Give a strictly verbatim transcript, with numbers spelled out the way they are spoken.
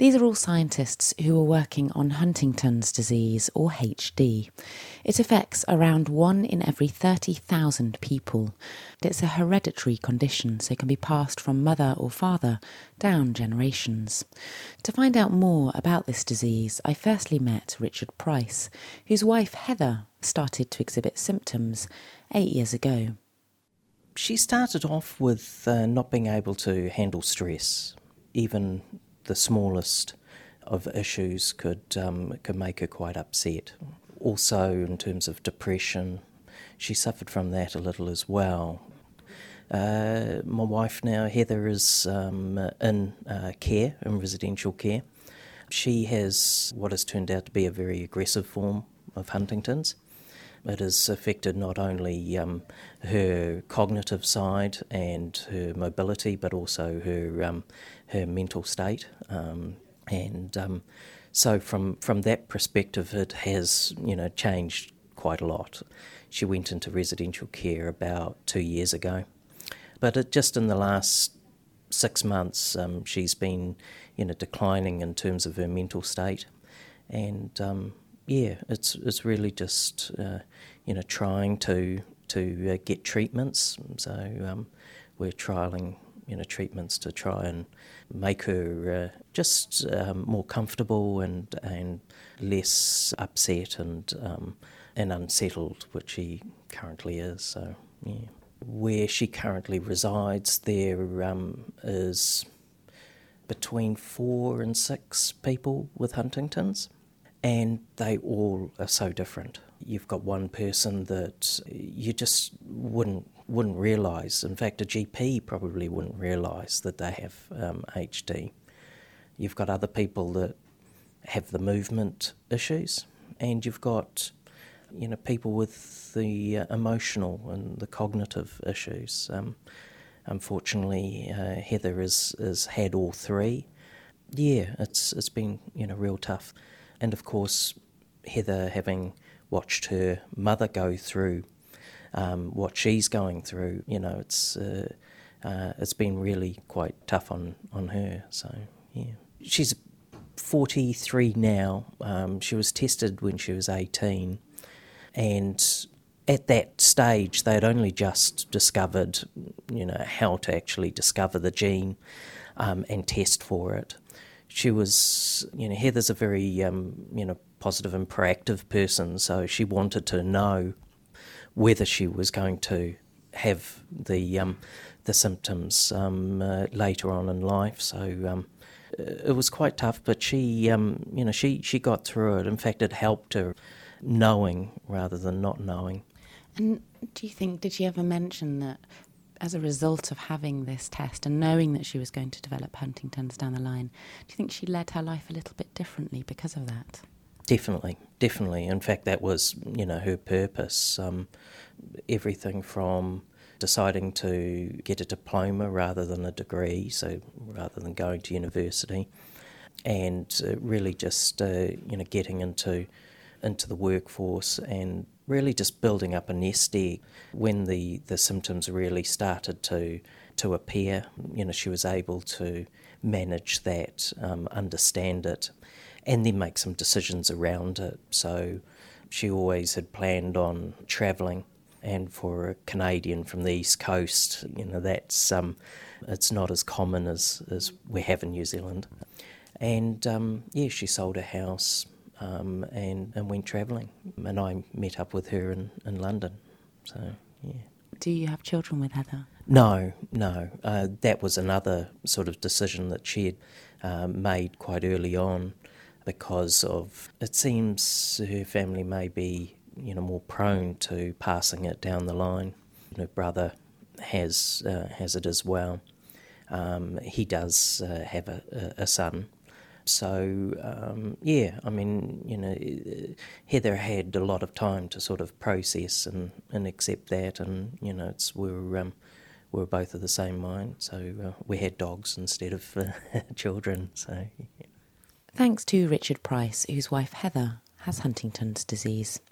These are all scientists who are working on Huntington's disease, or H D. It affects around one in every thirty thousand people. It's a hereditary condition, so it can be passed from mother or father down generations. To find out more about this disease, I firstly met Richard Price, whose wife Heather started to exhibit symptoms eight years ago. She started off with uh, not being able to handle stress. Even the smallest of issues could um, could make her quite upset. Also, in terms of depression, she suffered from that a little as well. Uh, my wife now, Heather, is um, in uh, care, in residential care. She has what has turned out to be a very aggressive form of Huntington's. It has affected not only um, her cognitive side and her mobility, but also her um, her mental state. Um, and um, so, from from that perspective, it has you know changed quite a lot. She went into residential care about two years ago, but it, just in the last six months, um, she's been you know declining in terms of her mental state, and um, yeah, it's it's really just uh, you know trying to to uh, get treatments. So um, we're trialling you know treatments to try and make her uh, just um, more comfortable and and less upset and um, and unsettled, which she currently is. So yeah, where she currently resides, there um, is between four and six people with Huntington's. And they all are so different. You've got one person that you just wouldn't wouldn't realise. In fact, a G P probably wouldn't realise that they have um, H D. You've got other people that have the movement issues, and you've got you know people with the uh, emotional and the cognitive issues. Um, unfortunately, uh, Heather has has had all three. Yeah, it's it's been you know real tough. And of course, Heather, having watched her mother go through um, what she's going through, you know, it's uh, uh, it's been really quite tough on, on her. So, yeah. She's forty-three now. Um, she was tested when she was eighteen. And at that stage, they had only just discovered, you know, how to actually discover the gene um, and test for it. She was, you know, Heather's a very, um, you know, positive and proactive person, so she wanted to know whether she was going to have the um, the symptoms um, uh, later on in life. So um, it was quite tough, but she, um, you know, she, she got through it. In fact, it helped her knowing rather than not knowing. And do you think, did she ever mention that as a result of having this test and knowing that she was going to develop Huntington's down the line, do you think she led her life a little bit differently because of that? Definitely, definitely. In fact, that was, you know, her purpose. Um, everything from deciding to get a diploma rather than a degree, so rather than going to university, and uh, really just, uh, you know, getting into into the workforce and really just building up a nest egg. When the, the symptoms really started to to appear, you know, she was able to manage that, um, understand it, and then make some decisions around it. So she always had planned on travelling, and for a Canadian from the East Coast, you know, that's um, it's not as common as, as we have in New Zealand. And um, yeah, she sold her house. Um, and, and went travelling. And I met up with her in, in London. So, yeah. Do you have children with Heather? No, no. Uh, that was another sort of decision that she had uh, made quite early on because of, it seems her family may be, you know, more prone to passing it down the line. Her brother has, uh, has it as well. Um, he does uh, have a, a, a son. So, um, yeah, I mean, you know, Heather had a lot of time to sort of process and, and accept that, and, you know, it's we're, um, we're both of the same mind, so uh, we had dogs instead of uh, children, so... Yeah. Thanks to Richard Price, whose wife Heather has Huntington's disease.